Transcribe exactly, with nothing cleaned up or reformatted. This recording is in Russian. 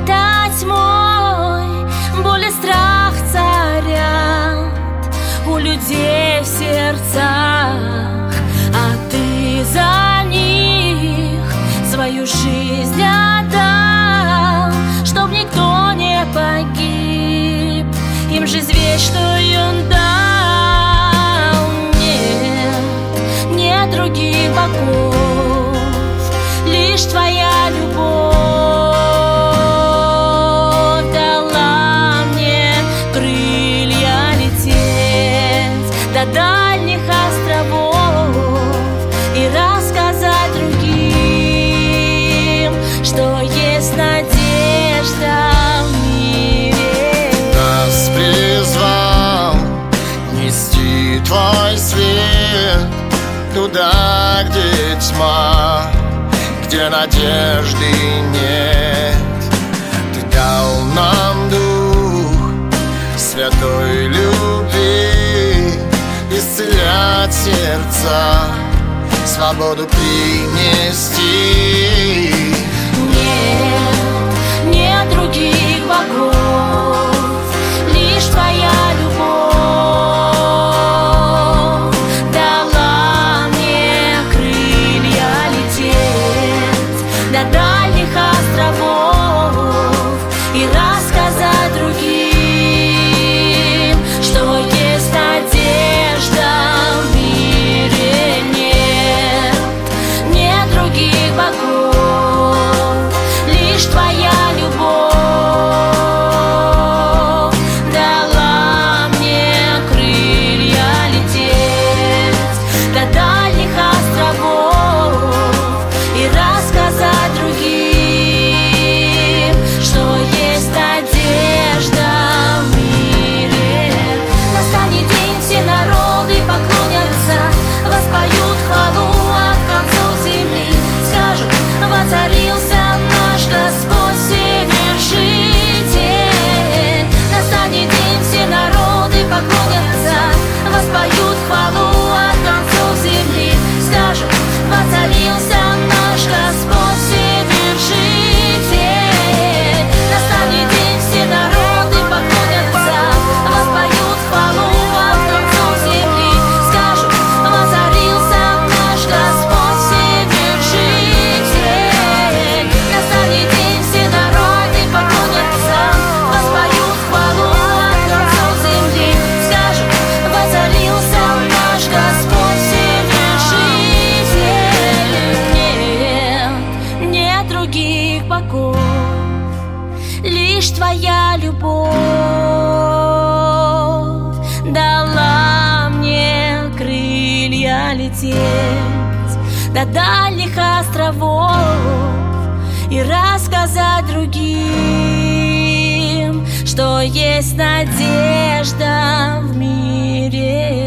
это тьмой, боль и страх царят у людей в сердцах, а ты за них свою жизнь отдал, чтоб никто не погиб, им жизнь вечную он дал. Нет, нет других богов, лишь твоя любовь дала мне крылья лететь до дальних островов и рассказать другим, что есть надежда в мире. Нас призвал нести твой свет туда, где тьма, где надежды нет. Ты дал нам дух святой любви, исцелять сердца, свободу принести. Нет, нет других богов, лишь твоя любовь дала мне крылья лететь до дальних островов и рассказать другим, что есть надежда в мире. Нет, нет других богов, лишь твоя любовь дала мне крылья лететь до дальних островов и рассказать другим, что есть надежда в мире. Настанет день, все народы поклонятся, воспоют хвалу от концов земли, скажут: воцарился наш Господь Вседержитель. Настанет день, все народы поклонятся, воспоют хвалу от концов земли, скажут: воцарился наш Господь Вседержитель. Настанет день, все народы поклонятся, воспоют хвалу от концов земли, скажут: воцарился наш Господь Вседержитель. Настанет день, все народы поклонятся, воспоют хвалу от концов земли, скажут: воцарился наш Господь Вседержитель. Нет, нет других богов, лишь твоя любовь дала мне крылья лететь до дальних островов и рассказать другим, что есть надежда в мире.